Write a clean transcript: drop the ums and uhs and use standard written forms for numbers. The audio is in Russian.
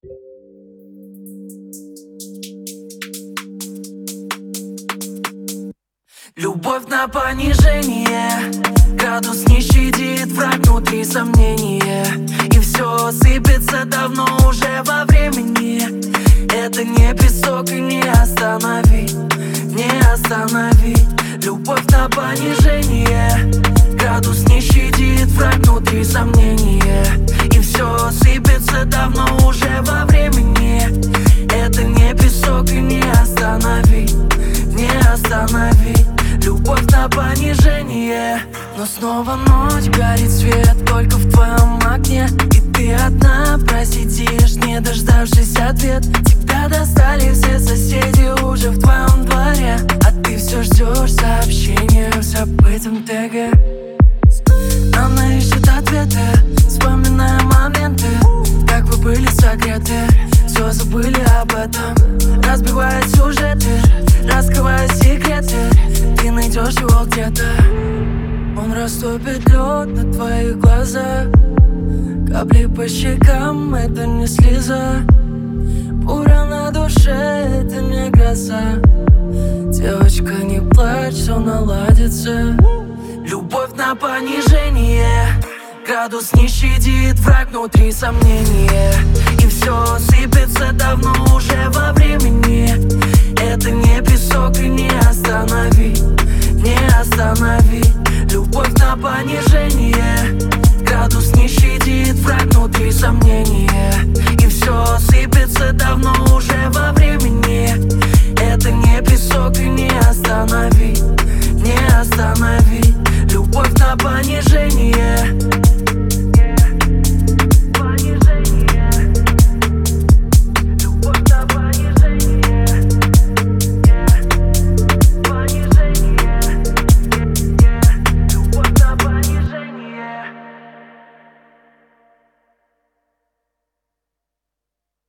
Любовь на понижение, градус не щадит, враг внутри сомнения. И все сыпется давно уже во времени. Это не песок и не остановить, не остановить. Любовь на понижение, градус не щадит, враг внутри сомнения. И все сыпется давно уже во времени. Это не песок и не остановить, не остановить. Любовь на понижение. Но снова ночь, горит свет только в твоем окне. И ты одна просидишь, не дождавшись ответ. Тебя достали все соседи уже в твоем дворе, а ты все ждешь сообщения в забытом теге. Она ищет ответы, вспоминая моменты, как вы были согреты. Все забыли об этом, разбивая сюжеты, раскрывая секреты. Ты найдешь его где-то. Он растопит лед на твоих глазах. Капли по щекам, это не слеза. Буря на душе, это не гроза. Девочка, не плачь, все наладится. Любовь на понижение, градус не щадит, враг внутри сомнения.